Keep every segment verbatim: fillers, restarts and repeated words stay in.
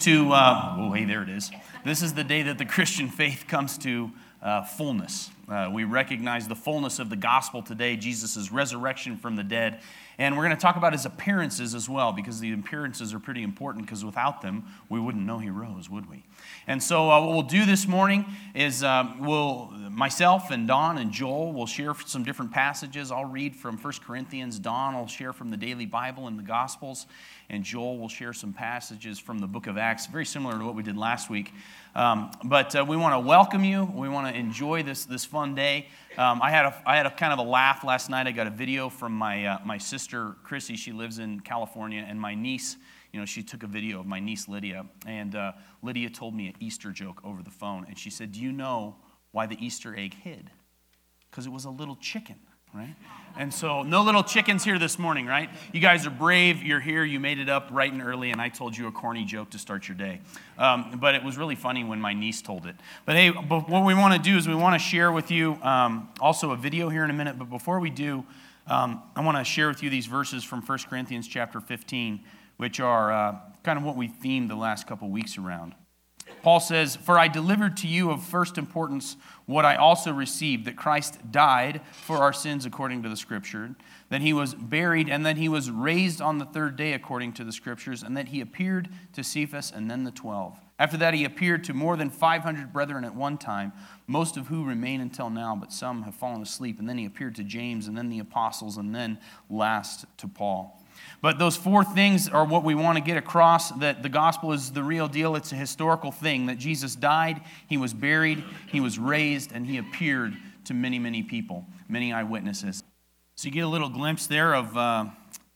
to, uh, oh, hey, there it is. This is the day that the Christian faith comes to uh, fullness. Uh, we recognize the fullness of the gospel today, Jesus' resurrection from the dead. And we're going to talk about his appearances as well, because the appearances are pretty important, because without them, we wouldn't know he rose, would we? And so uh, what we'll do this morning is uh, we'll, myself and Don and Joel will share some different passages. I'll read from First Corinthians. Don will share from the Daily Bible and the Gospels. And Joel will share some passages from the book of Acts, very similar to what we did last week. Um, but uh, we want to welcome you. We want to enjoy this this fun day. Um, I had a I had a kind of a laugh last night. I got a video from my uh, my sister Chrissy. She lives in California, and my niece. You know, she took a video of my niece Lydia, and uh, Lydia told me an Easter joke over the phone, and she said, "Do you know why the Easter egg hid? Because it was a little chicken." Right? And so, no little chickens here this morning, right? You guys are brave. You're here. You made it up bright and early, and I told you a corny joke to start your day. Um, but it was really funny when my niece told it. But hey, but what we want to do is we want to share with you um, also a video here in a minute. But before we do, um, I want to share with you these verses from First Corinthians chapter fifteen, which are uh, kind of what we themed the last couple weeks around. Paul says, "For I delivered to you of first importance what I also received, that Christ died for our sins according to the Scripture, that he was buried, and that he was raised on the third day according to the Scriptures, and that he appeared to Cephas and then the twelve. After that he appeared to more than five hundred brethren at one time, most of who remain until now, but some have fallen asleep. And then he appeared to James, and then the apostles, and then last to Paul." But those four things are what we want to get across, that the gospel is the real deal. It's a historical thing, that Jesus died, he was buried, he was raised, and he appeared to many, many people, many eyewitnesses. So you get a little glimpse there of uh,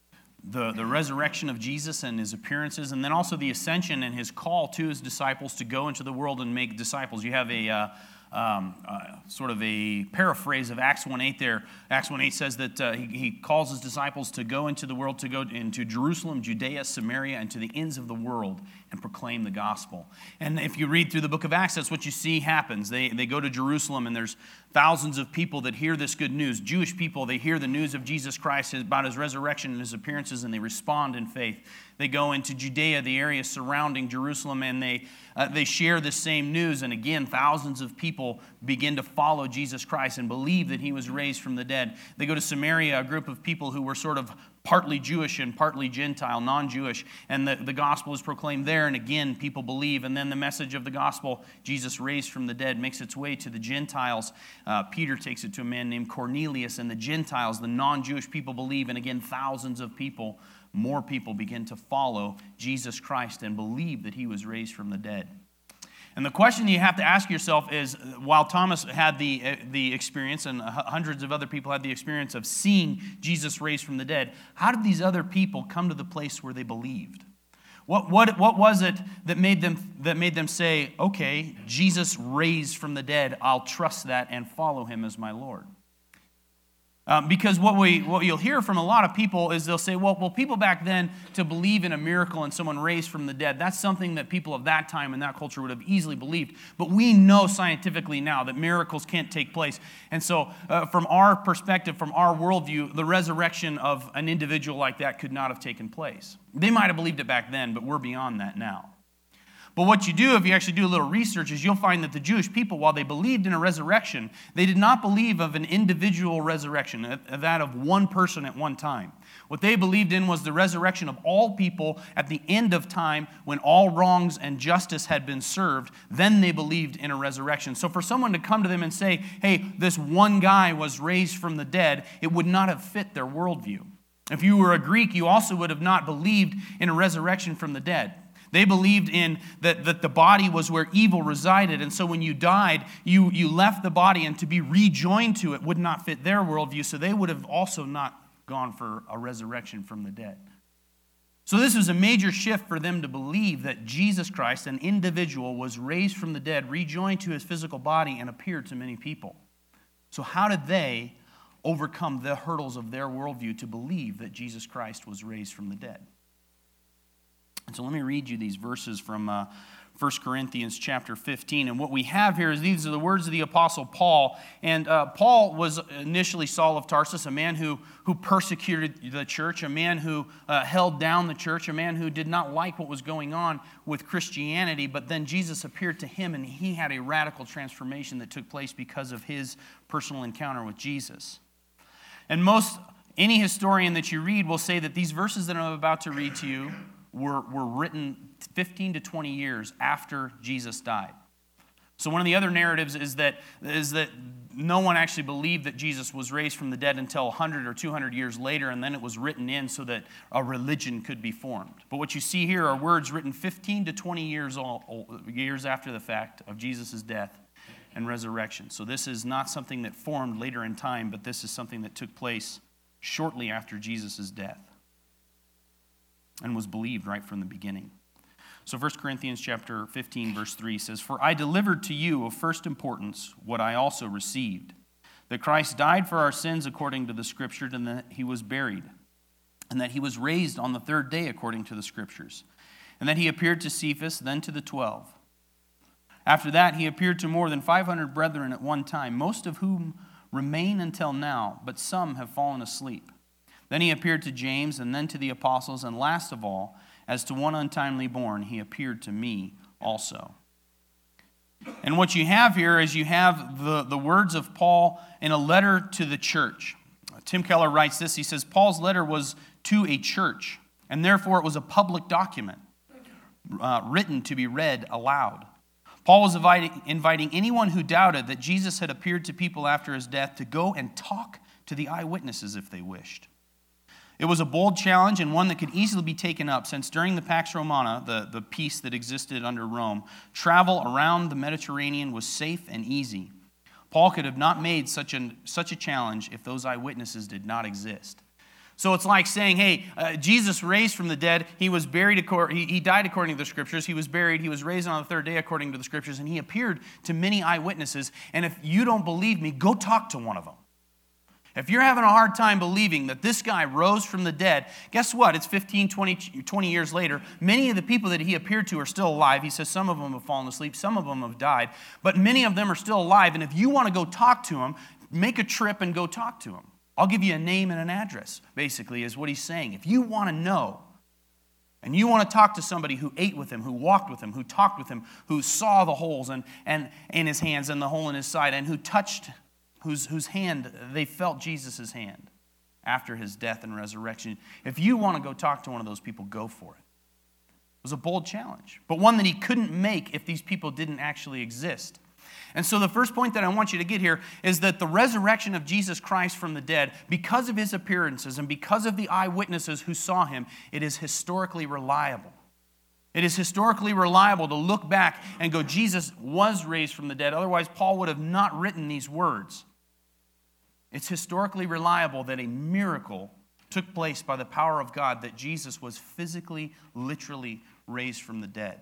the, the resurrection of Jesus and his appearances, and then also the ascension and his call to his disciples to go into the world and make disciples. You have a... Uh, Um, uh, sort of a paraphrase of Acts one eight there. Acts one eight says that uh, he, he calls his disciples to go into the world, to go into Jerusalem, Judea, Samaria, and to the ends of the world and proclaim the gospel. And if you read through the book of Acts, that's what you see happens. They, they go to Jerusalem, and there's thousands of people that hear this good news. Jewish people, they hear the news of Jesus Christ, about his resurrection and his appearances, and they respond in faith. They go into Judea, the area surrounding Jerusalem, and they uh, they share the same news. And again, thousands of people begin to follow Jesus Christ and believe that he was raised from the dead. They go to Samaria, a group of people who were sort of partly Jewish and partly Gentile, non-Jewish, and the, the gospel is proclaimed there, and again, people believe. And then the message of the gospel, Jesus raised from the dead, makes its way to the Gentiles. Uh, Peter takes it to a man named Cornelius, and the Gentiles, the non-Jewish people, believe, and again, thousands of people, more people begin to follow Jesus Christ and believe that he was raised from the dead. And the question you have to ask yourself is, while Thomas had the, uh, the experience, and hundreds of other people had the experience of seeing Jesus raised from the dead, how did these other people come to the place where they believed? What, what, what was it that made them, that made them say, okay, Jesus raised from the dead, I'll trust that and follow him as my Lord? Um, because what we what you'll hear from a lot of people is they'll say, well, well, people back then, to believe in a miracle and someone raised from the dead, that's something that people of that time and that culture would have easily believed. But we know scientifically now that miracles can't take place. And so uh, from our perspective, from our worldview, the resurrection of an individual like that could not have taken place. They might have believed it back then, but we're beyond that now. But what you do, if you actually do a little research, is you'll find that the Jewish people, while they believed in a resurrection, they did not believe of an individual resurrection, that of one person at one time. What they believed in was the resurrection of all people at the end of time, when all wrongs and justice had been served. Then they believed in a resurrection. So for someone to come to them and say, hey, this one guy was raised from the dead, it would not have fit their worldview. If you were a Greek, you also would have not believed in a resurrection from the dead. They believed in that, that the body was where evil resided, and so when you died, you, you left the body, and to be rejoined to it would not fit their worldview, so they would have also not gone for a resurrection from the dead. So this was a major shift for them to believe that Jesus Christ, an individual, was raised from the dead, rejoined to his physical body, and appeared to many people. So how did they overcome the hurdles of their worldview to believe that Jesus Christ was raised from the dead? And so let me read you these verses from uh, First Corinthians chapter fifteen. And what we have here is these are the words of the Apostle Paul. And uh, Paul was initially Saul of Tarsus, a man who, who persecuted the church, a man who uh, held down the church, a man who did not like what was going on with Christianity. But then Jesus appeared to him, and he had a radical transformation that took place because of his personal encounter with Jesus. And most, any historian that you read will say that these verses that I'm about to read to you were, were written fifteen to twenty years after Jesus died. So one of the other narratives is that, is that no one actually believed that Jesus was raised from the dead until one hundred or two hundred years later, and then it was written in so that a religion could be formed. But what you see here are words written fifteen to twenty years, old, years after the fact of Jesus' death and resurrection. So this is not something that formed later in time, but this is something that took place shortly after Jesus' death and was believed right from the beginning. So First Corinthians chapter fifteen, verse three says, "For I delivered to you of first importance what I also received, that Christ died for our sins according to the Scriptures, and that he was buried, and that he was raised on the third day according to the Scriptures, and that he appeared to Cephas, then to the twelve. After that he appeared to more than five hundred brethren at one time, most of whom remain until now, but some have fallen asleep. Then he appeared to James, and then to the apostles, and last of all, as to one untimely born, he appeared to me also." And what you have here is you have the, the words of Paul in a letter to the church. Tim Keller writes this. He says, Paul's letter was to a church, and therefore it was a public document uh, written to be read aloud. Paul was inviting, inviting anyone who doubted that Jesus had appeared to people after his death to go and talk to the eyewitnesses if they wished. It was a bold challenge and one that could easily be taken up, since during the Pax Romana, the, the peace that existed under Rome, travel around the Mediterranean was safe and easy. Paul could have not made such, an, such a challenge if those eyewitnesses did not exist. So it's like saying, hey, uh, Jesus raised from the dead, he was buried, he, he died according to the Scriptures, he was buried, he was raised on the third day according to the Scriptures, and he appeared to many eyewitnesses. And if you don't believe me, go talk to one of them. If you're having a hard time believing that this guy rose from the dead, guess what? It's fifteen, twenty, twenty years later. Many of the people that he appeared to are still alive. He says some of them have fallen asleep, some of them have died, but many of them are still alive. And if you want to go talk to them, make a trip and go talk to them. I'll give you a name and an address, basically, is what he's saying. If you want to know, and you want to talk to somebody who ate with him, who walked with him, who talked with him, who saw the holes and, and in his hands and the hole in his side, and who touched Whose, whose hand, they felt Jesus' hand after his death and resurrection. If you want to go talk to one of those people, go for it. It was a bold challenge, but one that he couldn't make if these people didn't actually exist. And so the first point that I want you to get here is that the resurrection of Jesus Christ from the dead, because of his appearances and because of the eyewitnesses who saw him, it is historically reliable. It is historically reliable to look back and go, Jesus was raised from the dead. Otherwise, Paul would have not written these words. It's historically reliable that a miracle took place by the power of God, that Jesus was physically, literally raised from the dead.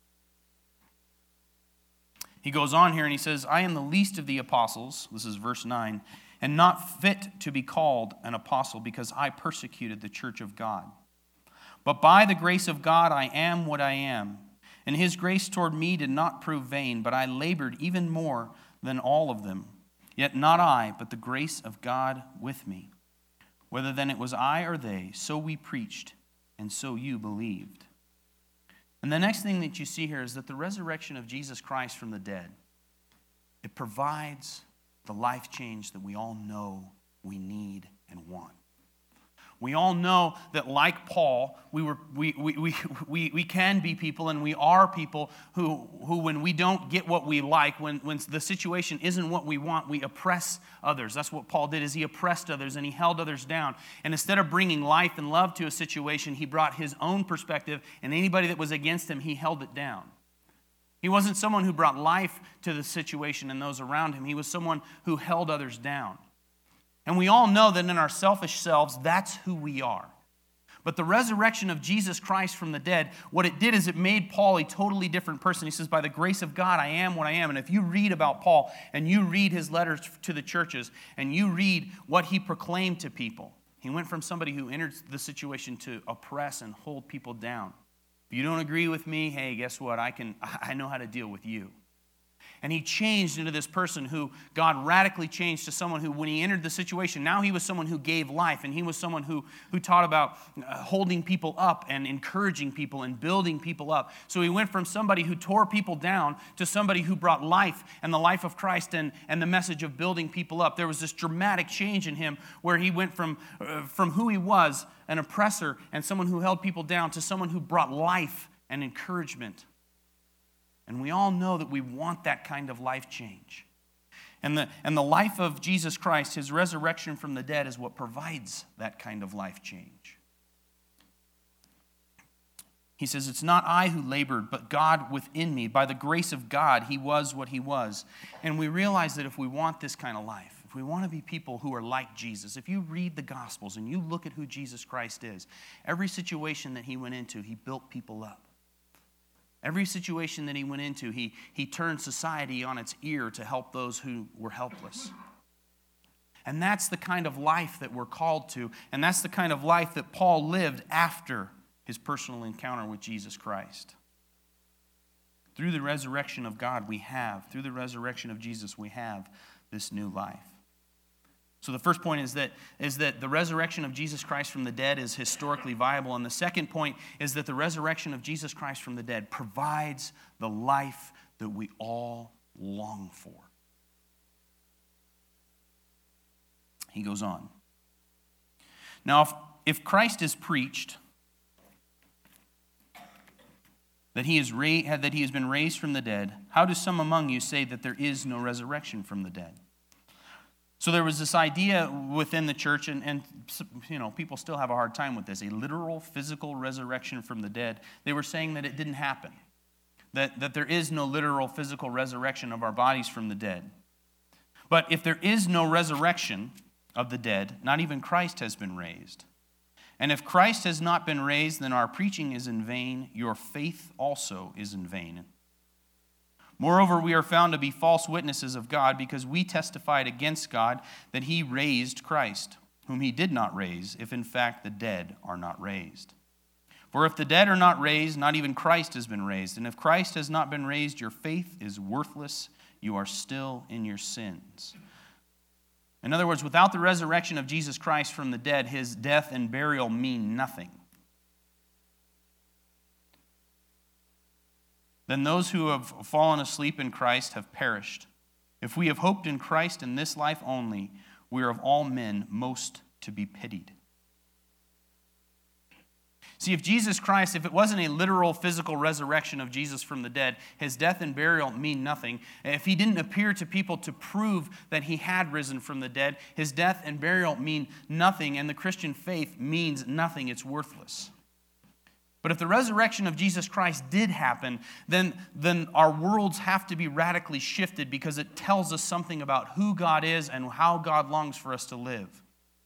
He goes on here and he says, "I am the least of the apostles," this is verse nine, "and not fit to be called an apostle, because I persecuted the church of God. But by the grace of God I am what I am. And his grace toward me did not prove vain, but I labored even more than all of them. Yet not I, but the grace of God with me. Whether then it was I or they, so we preached, and so you believed." And the next thing that you see here is that the resurrection of Jesus Christ from the dead, it provides the life change that we all know we need and want. We all know that, like Paul, we were we we we we, we can be people, and we are people who, who when we don't get what we like, when, when the situation isn't what we want, we oppress others. That's what Paul did, is he oppressed others and he held others down. And instead of bringing life and love to a situation, he brought his own perspective, and anybody that was against him, he held it down. He wasn't someone who brought life to the situation and those around him. He was someone who held others down. And we all know that in our selfish selves, that's who we are. But the resurrection of Jesus Christ from the dead, what it did is it made Paul a totally different person. He says, by the grace of God, I am what I am. And if you read about Paul and you read his letters to the churches and you read what he proclaimed to people, he went from somebody who entered the situation to oppress and hold people down. If you don't agree with me, hey, guess what? I can, I know how to deal with you. And he changed into this person who God radically changed to someone who, when he entered the situation, now he was someone who gave life, and he was someone who, who taught about uh, holding people up and encouraging people and building people up. So he went from somebody who tore people down to somebody who brought life and the life of Christ and, and the message of building people up. There was this dramatic change in him where he went from, uh, from who he was, an oppressor and someone who held people down, to someone who brought life and encouragement. And we all know that we want that kind of life change. And the, and the life of Jesus Christ, his resurrection from the dead, is what provides that kind of life change. He says, it's not I who labored, but God within me. By the grace of God, he was what he was. And we realize that if we want this kind of life, if we want to be people who are like Jesus, if you read the Gospels and you look at who Jesus Christ is, every situation that he went into, he built people up. Every situation that he went into, he, he turned society on its ear to help those who were helpless. And that's the kind of life that we're called to, and that's the kind of life that Paul lived after his personal encounter with Jesus Christ. Through the resurrection of God, we have, through the resurrection of Jesus, we have this new life. So the first point is that, is that the resurrection of Jesus Christ from the dead is historically viable. And the second point is that the resurrection of Jesus Christ from the dead provides the life that we all long for. He goes on. Now, if, if Christ is preached that he, is ra- that he has been raised from the dead, how do some among you say that there is no resurrection from the dead? So there was this idea within the church, and, and you know, people still have a hard time with this, a literal physical resurrection from the dead. They were saying that it didn't happen, that, that there is no literal physical resurrection of our bodies from the dead. But if there is no resurrection of the dead, not even Christ has been raised. And if Christ has not been raised, then our preaching is in vain, your faith also is in vain. Moreover, we are found to be false witnesses of God, because we testified against God that he raised Christ, whom he did not raise, if in fact the dead are not raised. For if the dead are not raised, not even Christ has been raised. And if Christ has not been raised, your faith is worthless. You are still in your sins. In other words, without the resurrection of Jesus Christ from the dead, his death and burial mean nothing. Then those who have fallen asleep in Christ have perished. If we have hoped in Christ in this life only, we are of all men most to be pitied. See, if Jesus Christ, if it wasn't a literal physical resurrection of Jesus from the dead, his death and burial mean nothing. If he didn't appear to people to prove that he had risen from the dead, his death and burial mean nothing, and the Christian faith means nothing. It's worthless. But if the resurrection of Jesus Christ did happen, then, then our worlds have to be radically shifted, because it tells us something about who God is and how God longs for us to live.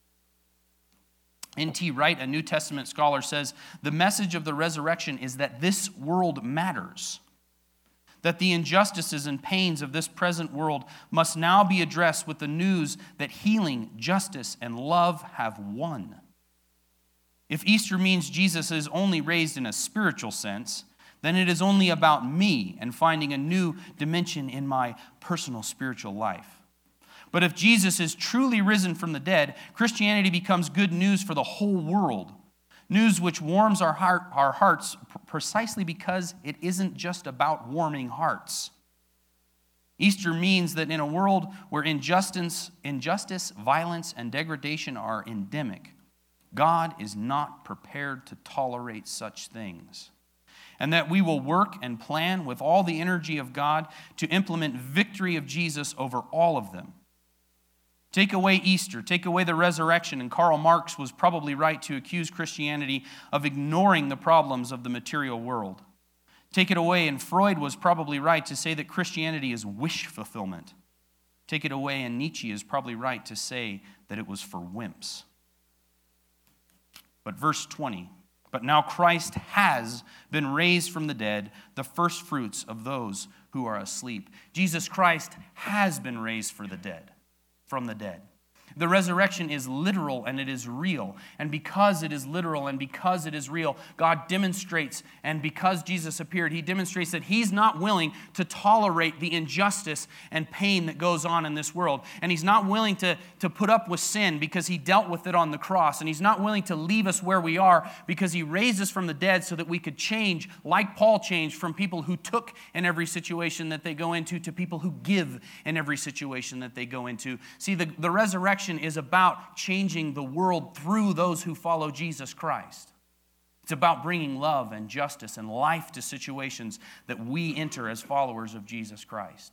N T Wright, a New Testament scholar, says, the message of the resurrection is that this world matters, that the injustices and pains of this present world must now be addressed with the news that healing, justice, and love have won. If Easter means Jesus is only raised in a spiritual sense, then it is only about me and finding a new dimension in my personal spiritual life. But if Jesus is truly risen from the dead, Christianity becomes good news for the whole world, news which warms our heart, our hearts precisely because it isn't just about warming hearts. Easter means that in a world where injustice, injustice, violence, and degradation are endemic, God is not prepared to tolerate such things, and that we will work and plan with all the energy of God to implement victory of Jesus over all of them. Take away Easter, take away the resurrection, and Karl Marx was probably right to accuse Christianity of ignoring the problems of the material world. Take it away, and Freud was probably right to say that Christianity is wish fulfillment. Take it away, and Nietzsche is probably right to say that it was for wimps. But verse twenty, but now Christ has been raised from the dead, the first fruits of those who are asleep. Jesus Christ has been raised for the dead, from the dead. The resurrection is literal and it is real. And because it is literal and because it is real, God demonstrates, and because Jesus appeared, he demonstrates that he's not willing to tolerate the injustice and pain that goes on in this world. And he's not willing to, to put up with sin because he dealt with it on the cross. And he's not willing to leave us where we are because he raised us from the dead so that we could change, like Paul changed, from people who took in every situation that they go into to people who give in every situation that they go into. See, the, the resurrection is about changing the world through those who follow Jesus Christ. It's about bringing love and justice and life to situations that we enter as followers of Jesus Christ.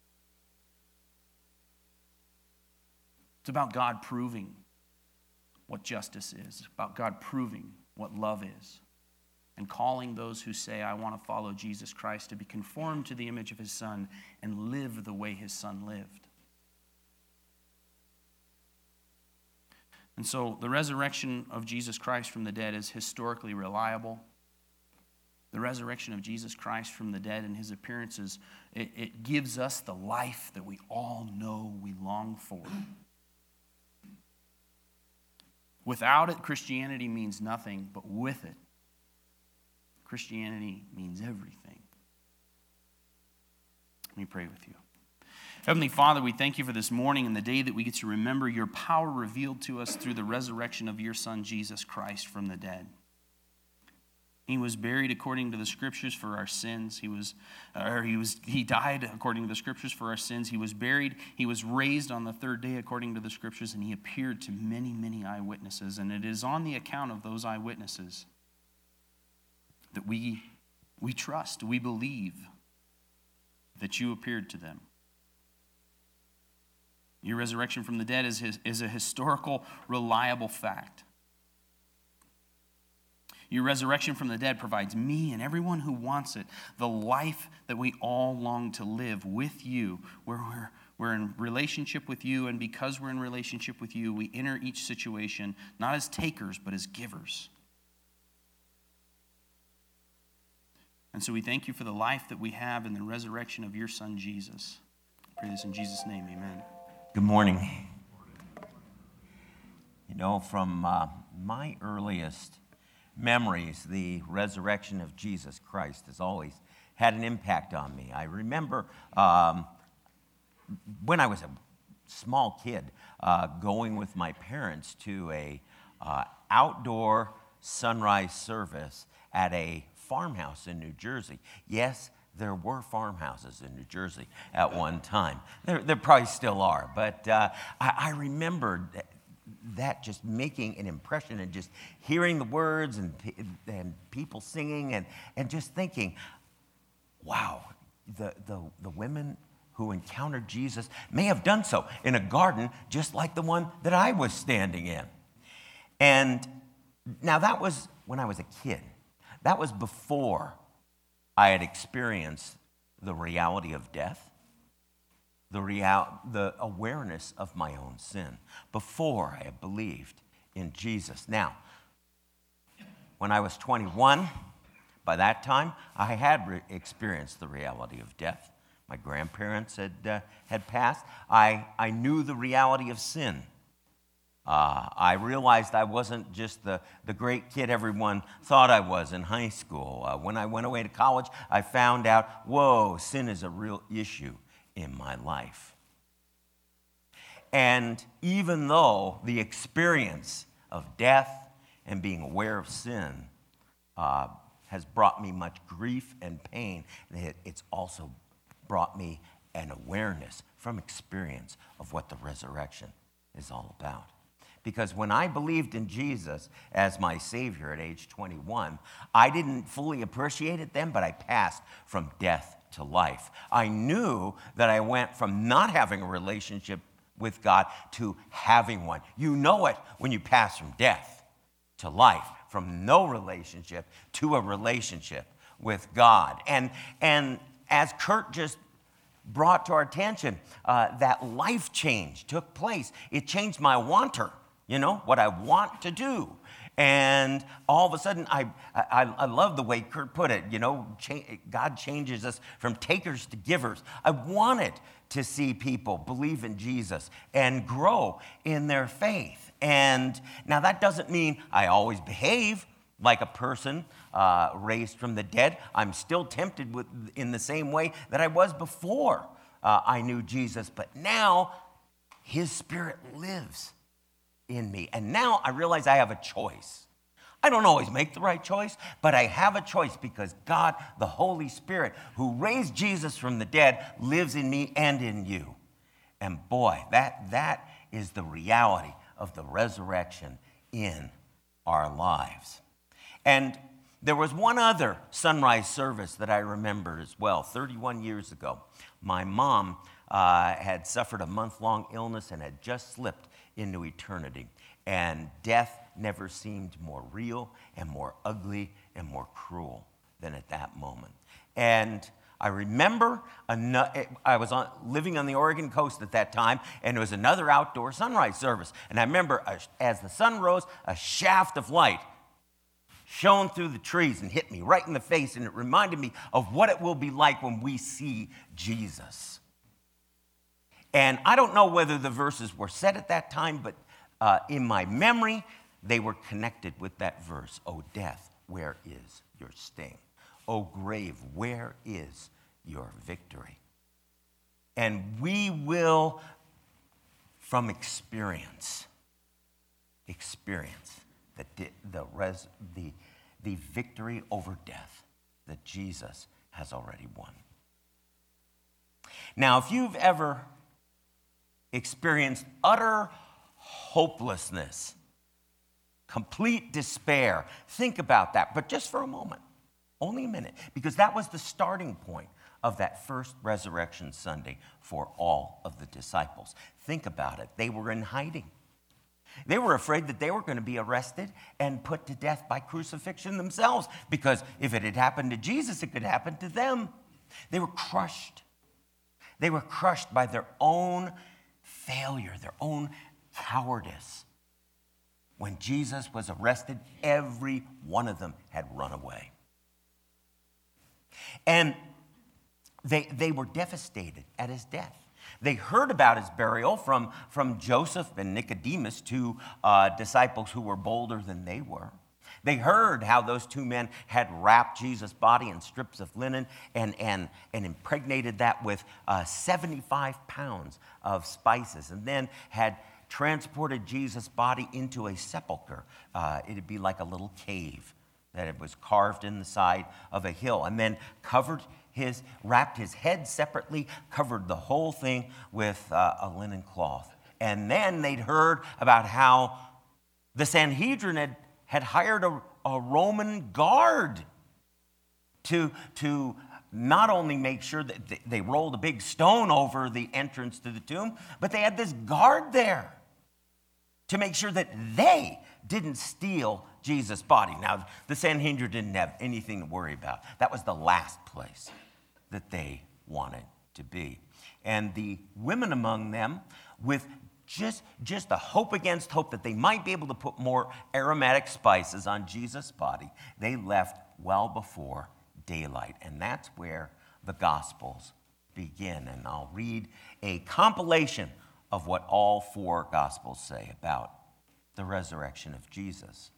It's about God proving what justice is. It's about God proving what love is, and calling those who say, I want to follow Jesus Christ, to be conformed to the image of his Son and live the way his Son lived. And so the resurrection of Jesus Christ from the dead is historically reliable. The resurrection of Jesus Christ from the dead and his appearances, it, it gives us the life that we all know we long for. Without it, Christianity means nothing, but with it, Christianity means everything. Let me pray with you. Heavenly Father, we thank you for this morning and the day that we get to remember your power revealed to us through the resurrection of your Son, Jesus Christ, from the dead. He was buried according to the Scriptures for our sins. He was, or he was, he died according to the Scriptures for our sins. He was buried. He was raised on the third day according to the Scriptures, and he appeared to many, many eyewitnesses. And it is on the account of those eyewitnesses that we, we trust, we believe that you appeared to them. Your resurrection from the dead is, is a historical, reliable fact. Your resurrection from the dead provides me and everyone who wants it the life that we all long to live with you, where we're, we're in relationship with you, and because we're in relationship with you, we enter each situation not as takers, but as givers. And so we thank you for the life that we have in the resurrection of your Son, Jesus. I pray this in Jesus' name, amen. Good morning. You know, from uh, my earliest memories, the resurrection of Jesus Christ has always had an impact on me. I remember um, when I was a small kid uh, going with my parents to a uh, outdoor sunrise service at a farmhouse in New Jersey. Yes, there were farmhouses in New Jersey at one time. There, there probably still are, but uh, I, I remembered that, that just making an impression and just hearing the words and, and people singing and, and just thinking, wow, the, the, the women who encountered Jesus may have done so in a garden just like the one that I was standing in. And now that was when I was a kid. That was before I had experienced the reality of death, the real, the awareness of my own sin, before I had believed in Jesus. Now, when I was twenty-one, by that time, I had re- experienced the reality of death. My grandparents had, uh, had passed. I, I knew the reality of sin. Uh, I realized I wasn't just the, the great kid everyone thought I was in high school. Uh, when I went away to college, I found out, whoa, sin is a real issue in my life. And even though the experience of death and being aware of sin uh, has brought me much grief and pain, it, it's also brought me an awareness from experience of what the resurrection is all about. Because when I believed in Jesus as my Savior at age twenty-one, I didn't fully appreciate it then, but I passed from death to life. I knew that I went from not having a relationship with God to having one. You know it when you pass from death to life, from no relationship to a relationship with God. And, and as Kurt just brought to our attention, uh, that life change took place. It changed my wanter. You know, what I want to do. And all of a sudden, I, I, I love the way Kurt put it, you know, cha- God changes us from takers to givers. I wanted to see people believe in Jesus and grow in their faith. And now that doesn't mean I always behave like a person uh, raised from the dead. I'm still tempted with, in the same way that I was before uh, I knew Jesus. But now his Spirit lives in me. And now I realize I have a choice. I don't always make the right choice, but I have a choice because God, the Holy Spirit, who raised Jesus from the dead, lives in me and in you. And boy, that, that is the reality of the resurrection in our lives. And there was one other sunrise service that I remember as well, thirty-one years ago. My mom uh, had suffered a month-long illness and had just slipped into eternity. And death never seemed more real and more ugly and more cruel than at that moment. And I remember I was on, living on the Oregon coast at that time, and it was another outdoor sunrise service. And I remember as the sun rose, a shaft of light shone through the trees and hit me right in the face, and it reminded me of what it will be like when we see Jesus. And I don't know whether the verses were said at that time, but uh, in my memory, they were connected with that verse. O death, where is your sting? O grave, where is your victory? And we will, from experience, experience the, the, res, the, the victory over death that Jesus has already won. Now, if you've ever experienced utter hopelessness, complete despair, think about that, but just for a moment, only a minute, because that was the starting point of that first Resurrection Sunday for all of the disciples. Think about it. They were in hiding. They were afraid that they were going to be arrested and put to death by crucifixion themselves, because if it had happened to Jesus, it could happen to them. They were crushed. They were crushed by their own failure, their own cowardice. When Jesus was arrested, every one of them had run away. And they, they were devastated at his death. They heard about his burial from, from Joseph and Nicodemus, two uh, disciples who were bolder than they were. They heard how those two men had wrapped Jesus' body in strips of linen and, and, and impregnated that with uh, seventy-five pounds of spices, and then had transported Jesus' body into a sepulcher. Uh, it'd be like a little cave that it was carved in the side of a hill, and then covered his, wrapped his head separately, covered the whole thing with uh, a linen cloth. And then they'd heard about how the Sanhedrin had, had hired a, a Roman guard to, to not only make sure that they, they rolled a big stone over the entrance to the tomb, but they had this guard there to make sure that they didn't steal Jesus' body. Now, the Sanhedrin didn't have anything to worry about. That was the last place that they wanted to be. And the women among them, with just, just a hope against hope that they might be able to put more aromatic spices on Jesus' body, they left well before daylight. And that's where the Gospels begin. And I'll read a compilation of what all four Gospels say about the resurrection of Jesus.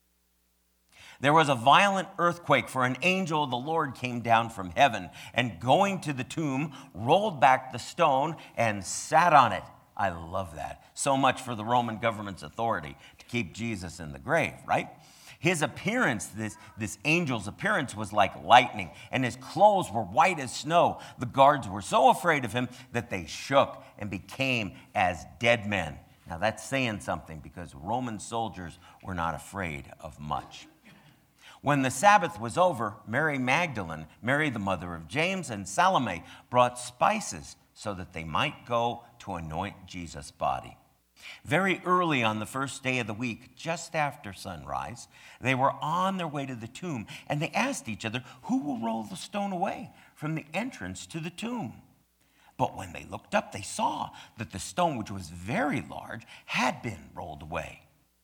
There was a violent earthquake, for an angel of the Lord came down from heaven, and going to the tomb, rolled back the stone and sat on it. I love that. So much for the Roman government's authority to keep Jesus in the grave, right? His appearance, this, this angel's appearance, was like lightning, and his clothes were white as snow. The guards were so afraid of him that they shook and became as dead men. Now that's saying something, because Roman soldiers were not afraid of much. When the Sabbath was over, Mary Magdalene, Mary the mother of James, and Salome brought spices so that they might go to anoint Jesus' body. Very early on the first day of the week, just after sunrise, they were on their way to the tomb, and they asked each other, "Who will roll the stone away from the entrance to the tomb?" But when they looked up, they saw that the stone, which was very large, had been rolled away.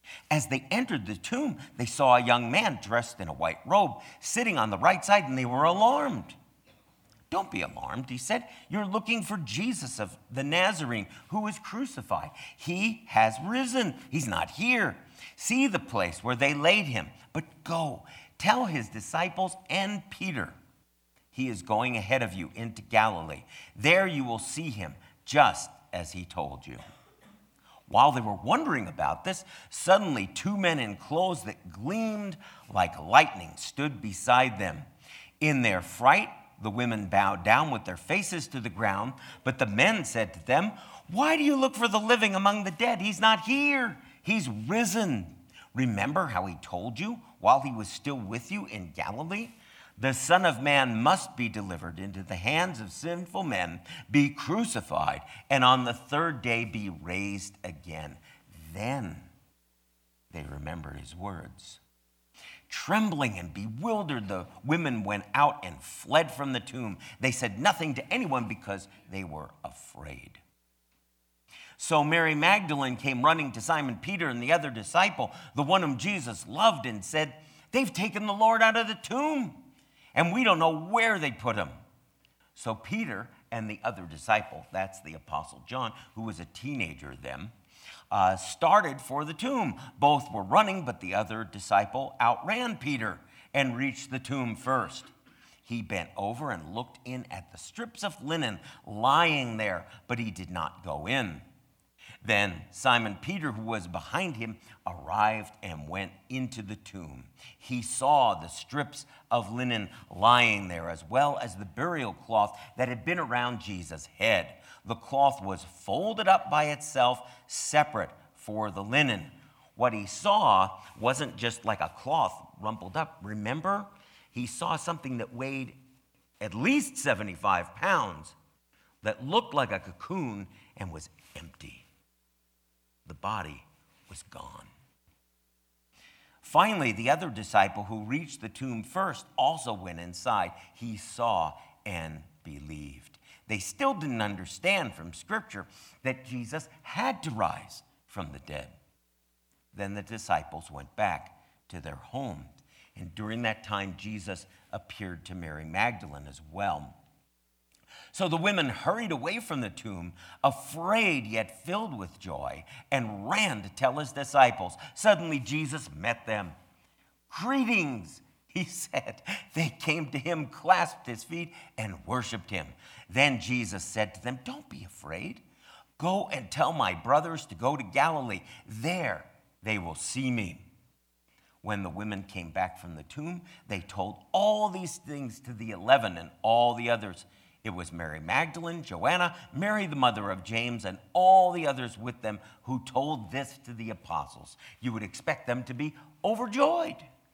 As they entered the tomb, they saw a young man dressed in a white robe sitting on the right side, and they were alarmed. "Don't be alarmed," he said. "You're looking for Jesus of the Nazarene who was crucified. He has risen. He's not here. See the place where they laid him. But go, tell his disciples and Peter, he is going ahead of you into Galilee. There you will see him, just as he told you." While they were wondering about this, suddenly two men in clothes that gleamed like lightning stood beside them. In their fright, the women bowed down with their faces to the ground, but the men said to them, "Why do you look for the living among the dead? He's not here. He's risen. Remember how he told you while he was still with you in Galilee? The Son of Man must be delivered into the hands of sinful men, be crucified, and on the third day be raised again." Then they remembered his words. Trembling and bewildered, the women went out and fled from the tomb. They said nothing to anyone because they were afraid. So Mary Magdalene came running to Simon Peter and the other disciple, the one whom Jesus loved, and said, "They've taken the Lord out of the tomb, and we don't know where they put him." So Peter and the other disciple, that's the Apostle John, who was a teenager then, uh, started for the tomb. Both were running, but the other disciple outran Peter and reached the tomb first. He bent over and looked in at the strips of linen lying there, but he did not go in. Then Simon Peter, who was behind him, arrived and went into the tomb. He saw the strips of linen lying there, as well as the burial cloth that had been around Jesus' head. The cloth was folded up by itself, separate for the linen. What he saw wasn't just like a cloth rumpled up. Remember, he saw something that weighed at least seventy-five pounds, that looked like a cocoon and was empty. The body was gone. Finally, the other disciple who reached the tomb first also went inside. He saw and believed. They still didn't understand from Scripture that Jesus had to rise from the dead. Then the disciples went back to their home. And during that time, Jesus appeared to Mary Magdalene as well. So the women hurried away from the tomb, afraid yet filled with joy, and ran to tell his disciples. Suddenly Jesus met them. "Greetings," he said. They came to him, clasped his feet, and worshiped him. Then Jesus said to them, "Don't be afraid. Go and tell my brothers to go to Galilee. There they will see me." When the women came back from the tomb, they told all these things to the eleven and all the others. It was Mary Magdalene, Joanna, Mary the mother of James, and all the others with them who told this to the apostles. You would expect them to be overjoyed.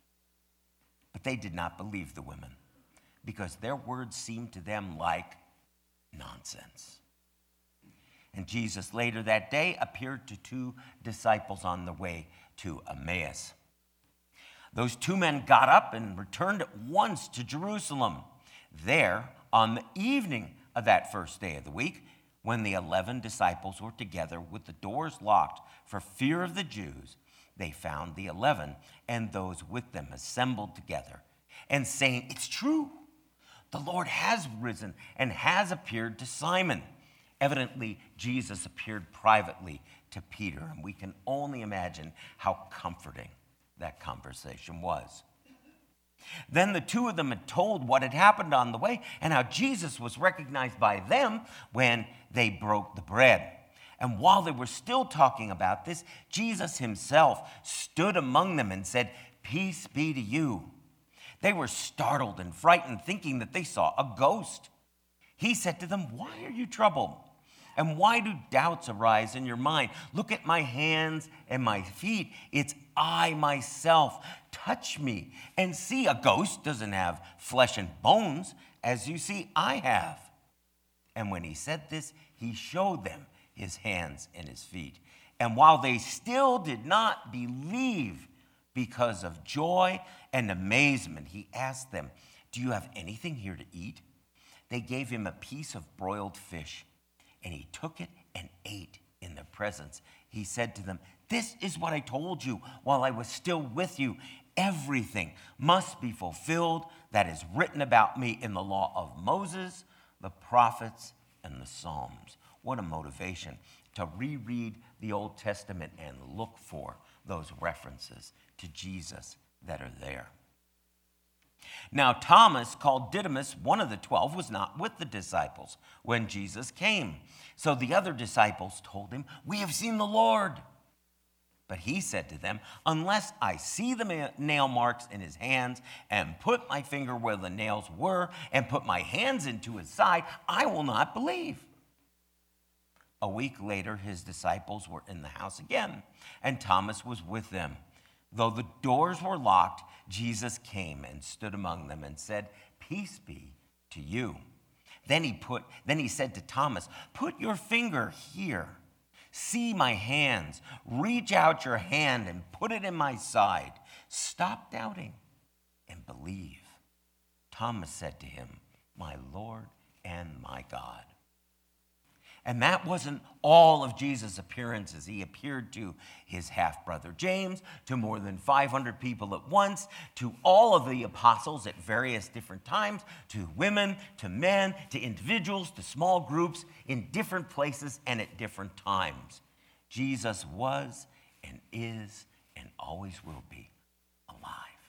But they did not believe the women, because their words seemed to them like nonsense. And Jesus later that day appeared to two disciples on the way to Emmaus. Those two men got up and returned at once to Jerusalem. There, on the evening of that first day of the week, when the eleven disciples were together with the doors locked for fear of the Jews, they found the eleven and those with them assembled together and saying, "It's true, the Lord has risen and has appeared to Simon." Evidently, Jesus appeared privately to Peter, and we can only imagine how comforting that conversation was. Then the two of them had told what had happened on the way and how Jesus was recognized by them when they broke the bread. And while they were still talking about this, Jesus himself stood among them and said, "Peace be to you." They were startled and frightened, thinking that they saw a ghost. He said to them, "Why are you troubled? And why do doubts arise in your mind? Look at my hands and my feet. It's I myself. Touch me and see. A ghost doesn't have flesh and bones, as you see I have." And when he said this, he showed them his hands and his feet. And while they still did not believe because of joy and amazement, he asked them, "Do you have anything here to eat?" They gave him a piece of broiled fish, and he took it and ate in their presence. He said to them, This is what I told you while I was still with you. Everything must be fulfilled that is written about me in the law of Moses, the prophets, and the Psalms. What a motivation to reread the Old Testament and look for those references to Jesus that are there. Now, Thomas, called Didymus, one of the twelve, was not with the disciples when Jesus came. So the other disciples told him, "We have seen the Lord." But he said to them, "Unless I see the nail marks in his hands and put my finger where the nails were and put my hands into his side, I will not believe." A week later, his disciples were in the house again, and Thomas was with them. Though the doors were locked, Jesus came and stood among them and said, "Peace be to you." Then he put, then he said to Thomas, "Put your finger here. See my hands. Reach out your hand and put it in my side. Stop doubting and believe." Thomas said to him, "My Lord and my God." And that wasn't all of Jesus' appearances. He appeared to his half-brother James, to more than five hundred people at once, to all of the apostles at various different times, to women, to men, to individuals, to small groups in different places and at different times. Jesus was and is and always will be alive.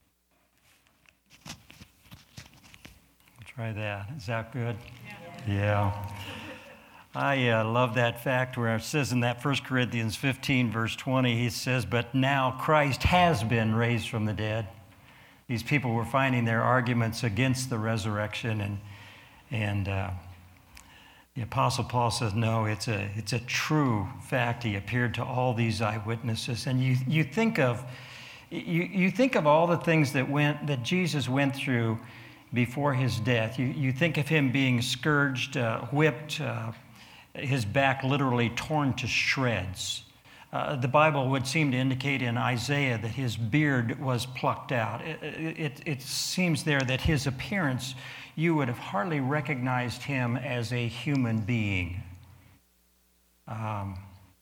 Try that. Is that good? Yeah. yeah. I uh, love that fact where it says in that First Corinthians fifteen, verse twenty, he says, "But now Christ has been raised from the dead." These people were finding their arguments against the resurrection, and and uh, the Apostle Paul says, no, it's a it's a true fact. He appeared to all these eyewitnesses, and you you think of you you think of all the things that went that Jesus went through before his death. You you think of him being scourged, uh, whipped. Uh, his back literally torn to shreds. Uh, the Bible would seem to indicate in Isaiah that his beard was plucked out. It, it, it seems there that his appearance, you would have hardly recognized him as a human being. Um,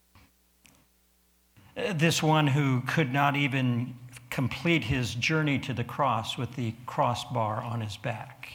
this one who could not even complete his journey to the cross with the crossbar on his back.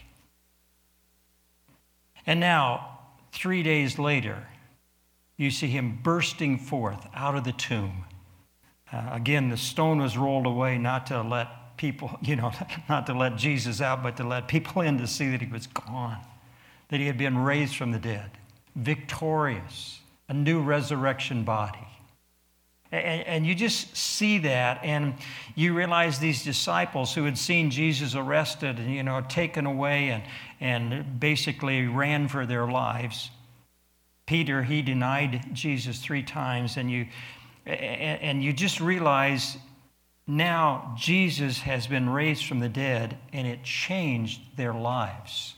And now, three days later, you see him bursting forth out of the tomb. Uh, again, the stone was rolled away not to let people, you know, not to let Jesus out, but to let people in to see that he was gone, that he had been raised from the dead, victorious, a new resurrection body. And, and you just see that, and you realize these disciples who had seen Jesus arrested and, you know, taken away and, and basically ran for their lives. Peter, he denied Jesus three times, and you, and you just realize now Jesus has been raised from the dead, and it changed their lives.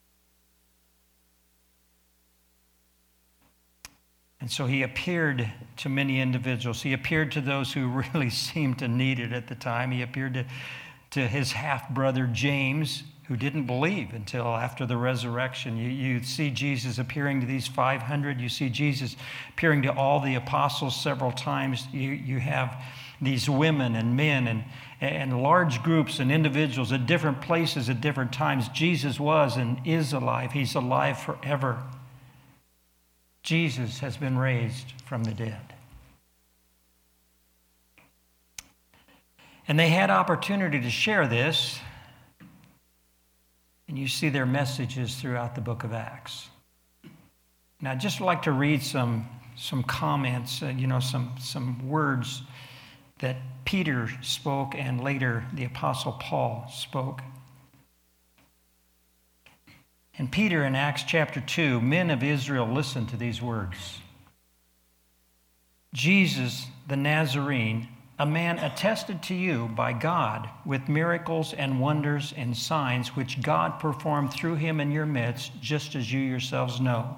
And so he appeared to many individuals. He appeared to those who really seemed to need it at the time. He appeared to, to his half-brother James, who didn't believe until after the resurrection. You, you see Jesus appearing to these five hundred. You see Jesus appearing to all the apostles several times. You, you have these women and men and, and large groups and individuals at different places at different times. Jesus was and is alive. He's alive forever. Jesus has been raised from the dead. And they had opportunity to share this. And you see their messages throughout the book of Acts. Now, I'd just like to read some, some comments, uh, you know, some, some words that Peter spoke and later the Apostle Paul spoke. And Peter in Acts chapter two, "Men of Israel, listen to these words. Jesus the Nazarene, a man attested to you by God with miracles and wonders and signs which God performed through him in your midst, just as you yourselves know.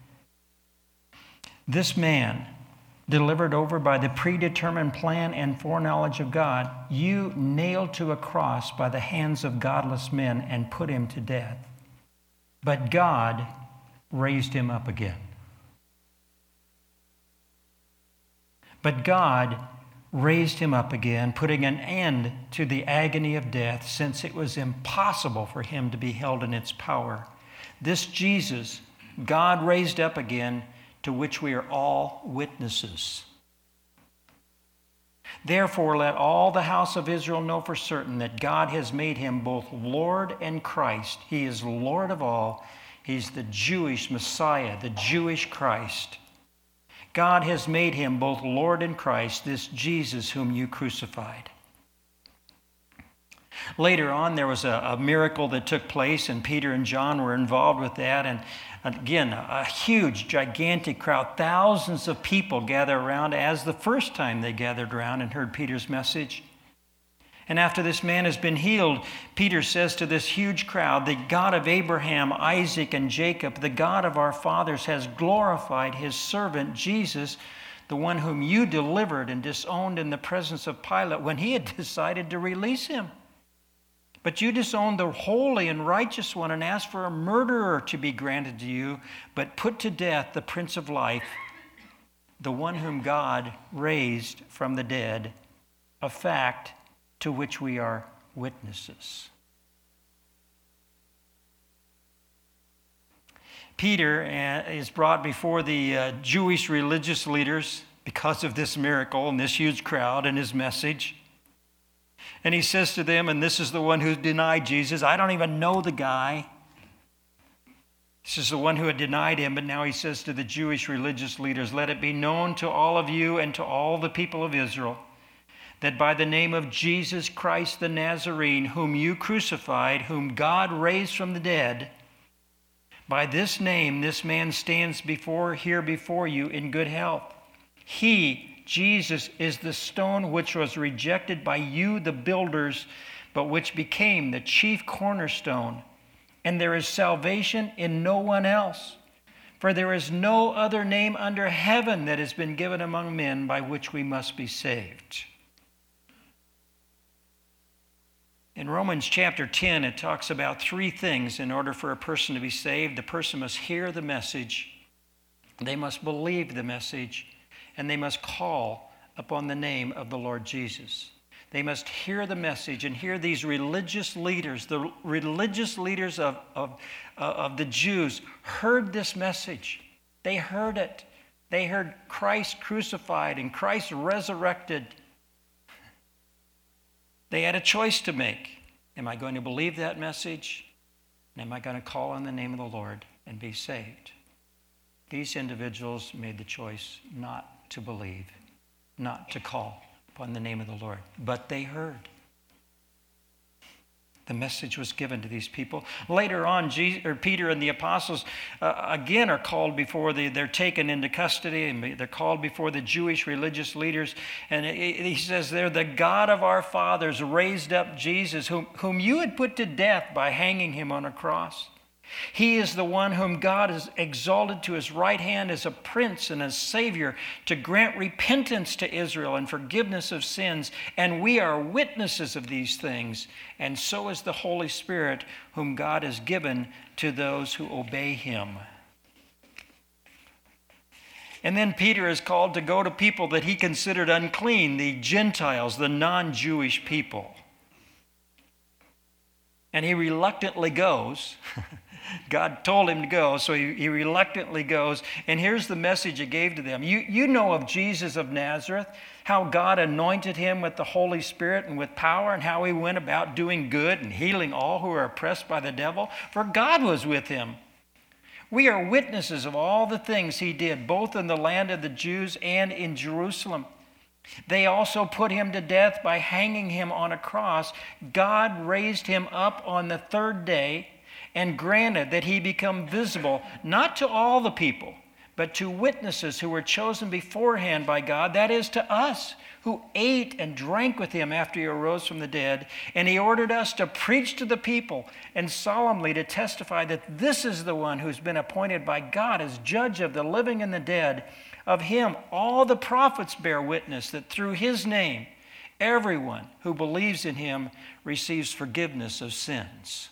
This man, delivered over by the predetermined plan and foreknowledge of God, you nailed to a cross by the hands of godless men and put him to death. But God raised him up again. But God raised him up again, putting an end to the agony of death, since it was impossible for him to be held in its power. This Jesus God raised up again, to which we are all witnesses. Therefore, let all the house of Israel know for certain that God has made him both Lord and Christ. He is Lord of all. He's the Jewish Messiah, the Jewish Christ. God has made him both Lord and Christ, this Jesus whom you crucified. Later on, there was a, a miracle that took place, and Peter and John were involved with that. And again, a huge, gigantic crowd, thousands of people gather around as the first time they gathered around and heard Peter's message. And after this man has been healed, Peter says to this huge crowd, the God of Abraham, Isaac, and Jacob, the God of our fathers, has glorified his servant Jesus, the one whom you delivered and disowned in the presence of Pilate when he had decided to release him. But you disowned the holy and righteous one and asked for a murderer to be granted to you, but put to death the Prince of Life, the one whom God raised from the dead, a fact to which we are witnesses. Peter is brought before the uh, Jewish religious leaders because of this miracle and this huge crowd and his message. And he says to them, and this is the one who denied Jesus. I don't even know the guy. This is the one who had denied him, but now he says to the Jewish religious leaders, let it be known to all of you and to all the people of Israel that by the name of Jesus Christ the Nazarene, whom you crucified, whom God raised from the dead, by this name this man stands before here before you in good health. He, Jesus, is the stone which was rejected by you, the builders, but which became the chief cornerstone. And there is salvation in no one else. For there is no other name under heaven that has been given among men by which we must be saved. In Romans chapter ten, it talks about three things in order for a person to be saved. The person must hear the message, they must believe the message, and they must call upon the name of the Lord Jesus. They must hear the message and hear these religious leaders. The religious leaders of, of, of the Jews heard this message. They heard it. They heard Christ crucified and Christ resurrected. They had a choice to make. Am I going to believe that message? And am I going to call on the name of the Lord and be saved? These individuals made the choice not to believe, not to call upon the name of the Lord. But they heard. The message was given to these people. Later on, Jesus, or Peter and the apostles uh, again are called before the, they're taken into custody, and they're called before the Jewish religious leaders. And he says there, the God of our fathers raised up Jesus, whom, whom you had put to death by hanging him on a cross. He is the one whom God has exalted to his right hand as a prince and a savior to grant repentance to Israel and forgiveness of sins. And we are witnesses of these things. And so is the Holy Spirit, whom God has given to those who obey him. And then Peter is called to go to people that he considered unclean, the Gentiles, the non-Jewish people. And he reluctantly goes. God told him to go, so he, he reluctantly goes. And here's the message he gave to them. You, you know of Jesus of Nazareth, how God anointed him with the Holy Spirit and with power, and how he went about doing good and healing all who are oppressed by the devil, for God was with him. We are witnesses of all the things he did, both in the land of the Jews and in Jerusalem. They also put him to death by hanging him on a cross. God raised him up on the third day and granted that he become visible, not to all the people, but to witnesses who were chosen beforehand by God, that is, to us, who ate and drank with him after he arose from the dead. And he ordered us to preach to the people and solemnly to testify that this is the one who's been appointed by God as judge of the living and the dead. Of him, all the prophets bear witness that through his name, everyone who believes in him receives forgiveness of sins.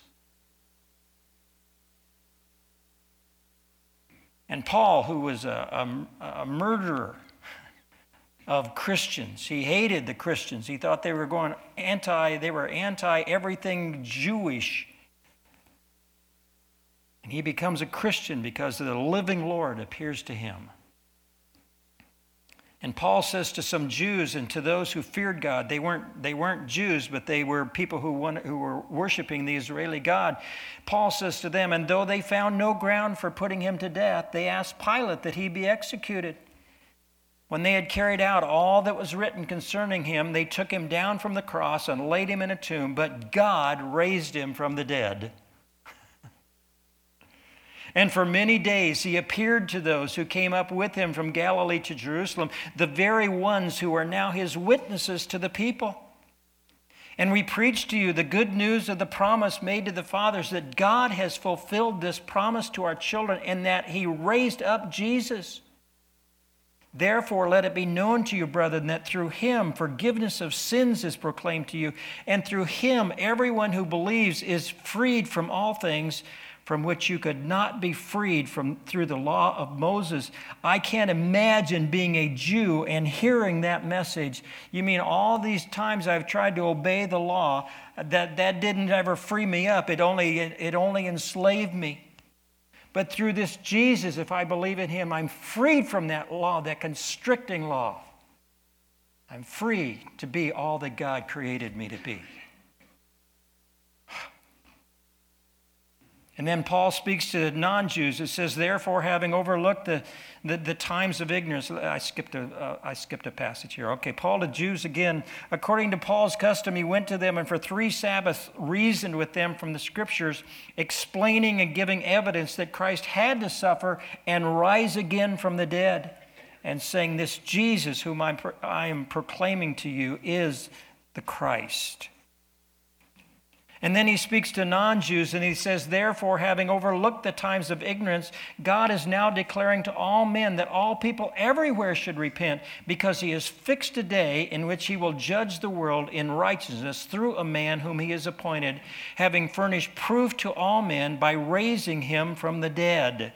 And Paul, who was a, a, a murderer, of Christians. He hated the Christians. He thought they were going anti, they were anti everything Jewish. And he becomes a Christian because the living Lord appears to him. And Paul says to some Jews and to those who feared God, they weren't, they weren't Jews, but they were people who, won, who were worshiping the Israeli God. Paul says to them, and though they found no ground for putting him to death, they asked Pilate that he be executed. When they had carried out all that was written concerning him, they took him down from the cross and laid him in a tomb, but God raised him from the dead. And for many days he appeared to those who came up with him from Galilee to Jerusalem, the very ones who are now his witnesses to the people. And we preach to you the good news of the promise made to the fathers, that God has fulfilled this promise to our children, and that he raised up Jesus. Therefore, let it be known to you, brethren, that through him forgiveness of sins is proclaimed to you, and through him everyone who believes is freed from all things from which you could not be freed from through the law of Moses. I can't imagine being a Jew and hearing that message. You mean all these times I've tried to obey the law, that, that didn't ever free me up. It only, it only enslaved me. But through this Jesus, if I believe in him, I'm freed from that law, that constricting law. I'm free to be all that God created me to be. And then Paul speaks to non-Jews. It says, therefore, having overlooked the, the, the times of ignorance. I skipped, a, uh, I skipped a passage here. Okay, Paul to Jews again. According to Paul's custom, he went to them and for three Sabbaths reasoned with them from the Scriptures, explaining and giving evidence that Christ had to suffer and rise again from the dead, and saying, this Jesus whom I'm, I am proclaiming to you is the Christ. And then he speaks to non-Jews and he says, therefore, having overlooked the times of ignorance, God is now declaring to all men that all people everywhere should repent, because he has fixed a day in which he will judge the world in righteousness through a man whom he has appointed, having furnished proof to all men by raising him from the dead.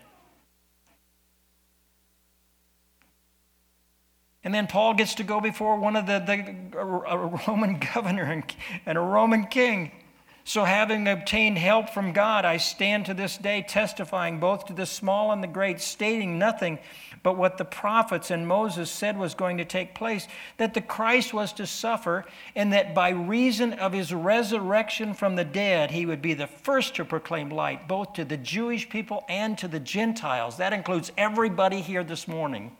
And then Paul gets to go before one of the, the a Roman governor and, and a Roman king. So having obtained help from God, I stand to this day testifying both to the small and the great, stating nothing but what the prophets and Moses said was going to take place, that the Christ was to suffer, and that by reason of his resurrection from the dead, he would be the first to proclaim light, both to the Jewish people and to the Gentiles. That includes everybody here this morning.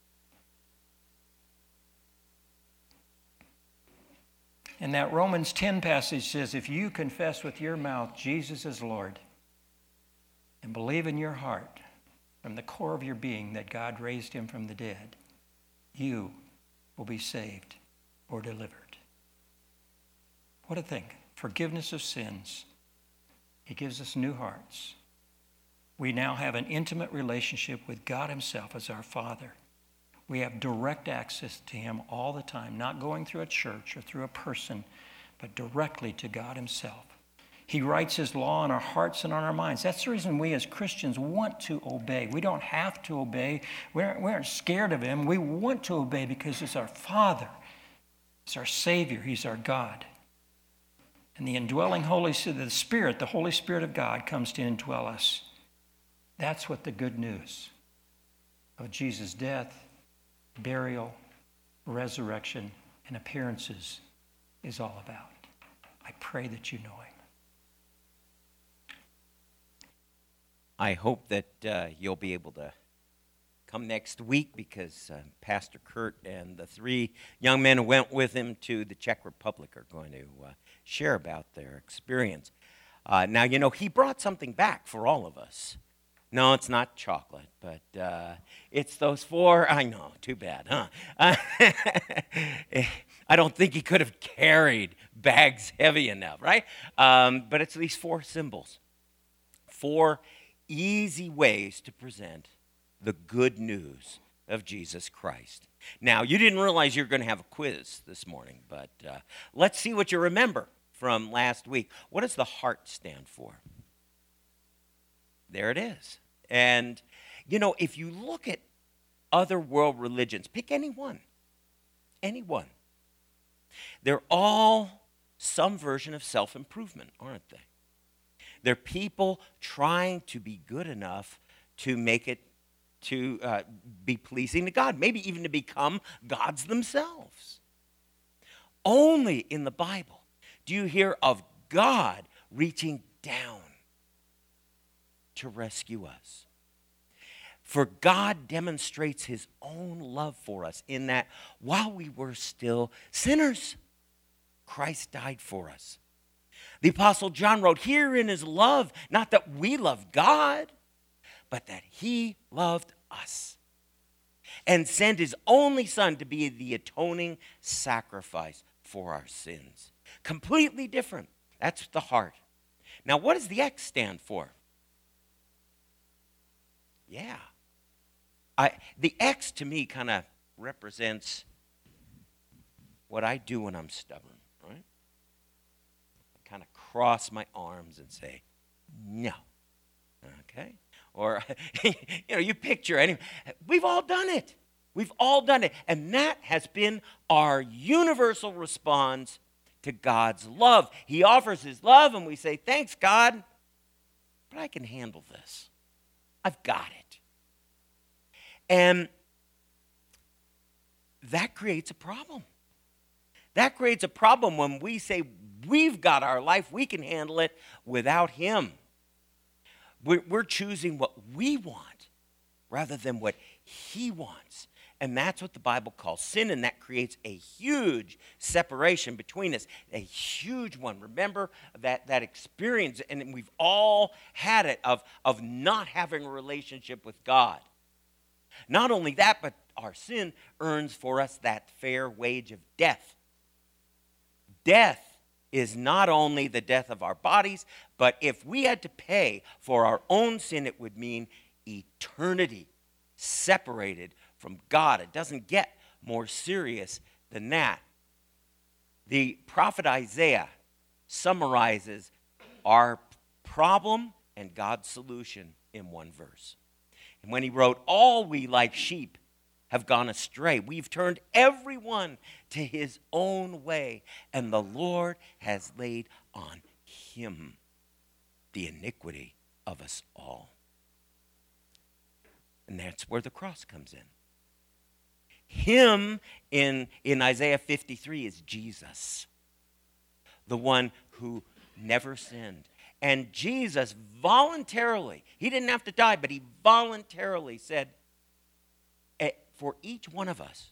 And that Romans ten passage says, if you confess with your mouth Jesus is Lord and believe in your heart from the core of your being that God raised him from the dead, you will be saved or delivered. What a thing. Forgiveness of sins. He gives us new hearts. We now have an intimate relationship with God himself as our Father. We have direct access to him all the time, not going through a church or through a person, but directly to God himself. He writes his law on our hearts and on our minds. That's the reason we as Christians want to obey. We don't have to obey. We aren't, we aren't scared of him. We want to obey because he's our Father. He's our Savior. He's our God. And the indwelling Holy Spirit, the Spirit, the Holy Spirit of God comes to indwell us. That's what the good news of Jesus' death, burial, resurrection, and appearances is all about. I pray that you know him. I hope that uh, you'll be able to come next week, because uh, Pastor Kurt and the three young men who went with him to the Czech Republic are going to uh, share about their experience. Uh, now, you know, he brought something back for all of us. No, it's not chocolate, but uh, it's those four. I know, too bad, huh? Uh, I don't think he could have carried bags heavy enough, right? Um, but it's these four symbols. Four easy ways to present the good news of Jesus Christ. Now, you didn't realize you were going to have a quiz this morning, but uh, let's see what you remember from last week. What does the heart stand for? There it is. And, you know, if you look at other world religions, pick any one. anyone. They're all some version of self-improvement, aren't they? They're people trying to be good enough to make it to uh, be pleasing to God, maybe even to become gods themselves. Only in the Bible do you hear of God reaching down to rescue us. For God demonstrates his own love for us in that while we were still sinners, Christ died for us. The Apostle John wrote, "Herein is love, not that we love God, but that he loved us and sent his only Son to be the atoning sacrifice for our sins." Completely different. That's the heart. Now, what does the X stand for? Yeah. I, the X to me kind of represents what I do when I'm stubborn, right? I kind of cross my arms and say, no. Okay? Or, you know, you picture, anyway, we've all done it. We've all done it. And that has been our universal response to God's love. He offers his love and we say, thanks, God, but I can handle this. I've got it. And that creates a problem. That creates a problem when we say we've got our life, we can handle it without him. We're, we're choosing what we want rather than what he wants. And that's what the Bible calls sin, and that creates a huge separation between us, a huge one. Remember that, that experience, and we've all had it, of, of not having a relationship with God. Not only that, but our sin earns for us that fair wage of death. Death is not only the death of our bodies, but if we had to pay for our own sin, it would mean eternity separated from God. It doesn't get more serious than that. The prophet Isaiah summarizes our problem and God's solution in one verse. And when he wrote, "All we like sheep have gone astray. We've turned everyone to his own way, and the Lord has laid on him the iniquity of us all." And that's where the cross comes in. Him in, in Isaiah fifty-three is Jesus, the one who never sinned. And Jesus voluntarily, he didn't have to die, but he voluntarily said, for each one of us,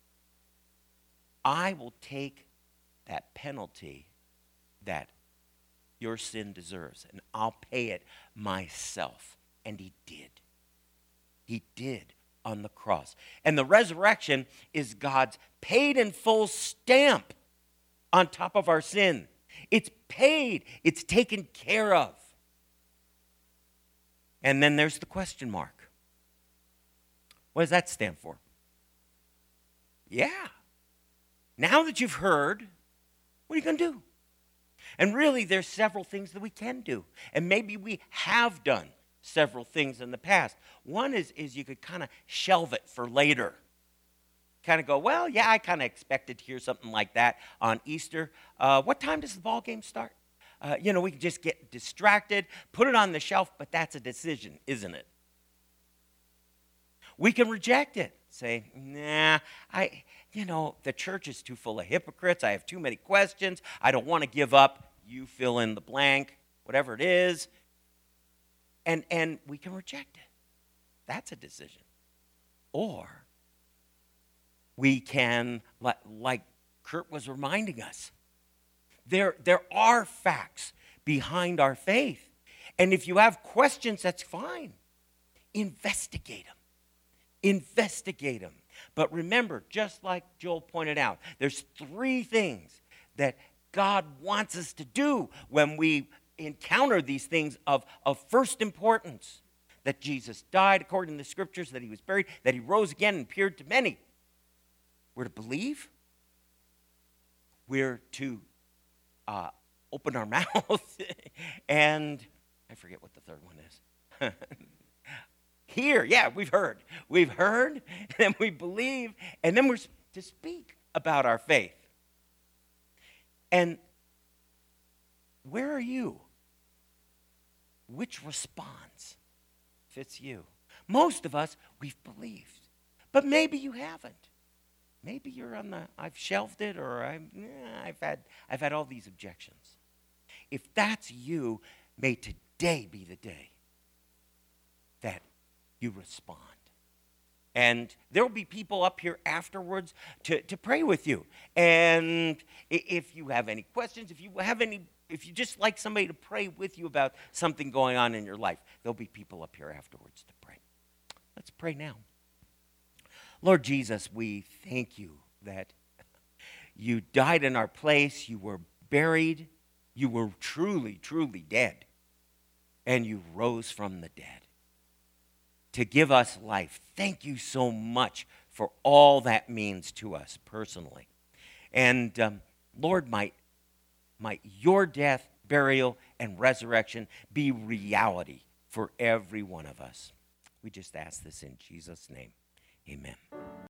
I will take that penalty that your sin deserves, and I'll pay it myself. And he did. He did on the cross. And the resurrection is God's paid in full stamp on top of our sin. It's paid. It's taken care of. And then there's the question mark. What does that stand for? Yeah. Now that you've heard, what are you going to do? And really, there's several things that we can do. And maybe we have done several things in the past. One is, is you could kind of shelve it for later. Kind of go, well, yeah, I kind of expected to hear something like that on Easter. Uh, what time does the ball game start? Uh, you know, we can just get distracted, put it on the shelf, but that's a decision, isn't it? We can reject it. Say, nah, I, you know, the church is too full of hypocrites. I have too many questions. I don't want to give up. You fill in the blank, whatever it is. And, and we can reject it. That's a decision. Or we can, like Kurt was reminding us, there, there are facts behind our faith. And if you have questions, that's fine. Investigate them. Investigate them. But remember, just like Joel pointed out, there's three things that God wants us to do when we encounter these things of, of first importance. That Jesus died according to the scriptures, that he was buried, that he rose again and appeared to many. We're to believe. We're to uh, open our mouth. And I forget what the third one is. Hear, yeah, we've heard. We've heard, and then we believe, and then we're to speak. about our faith. And where are you? Which response fits you? Most of us, we've believed. But maybe you haven't. Maybe you're on the, I've shelved it, or I'm, eh, I've had, I've had all these objections. If that's you, may today be the day that you respond. And there will be people up here afterwards to, to pray with you. And if you have any questions, if you have any, if you just like somebody to pray with you about something going on in your life, there'll be people up here afterwards to pray. Let's pray now. Lord Jesus, we thank you that you died in our place, you were buried, you were truly, truly dead, and you rose from the dead to give us life. Thank you so much for all that means to us personally. And um, Lord, might, might your death, burial, and resurrection be reality for every one of us. We just ask this in Jesus' name. Amen.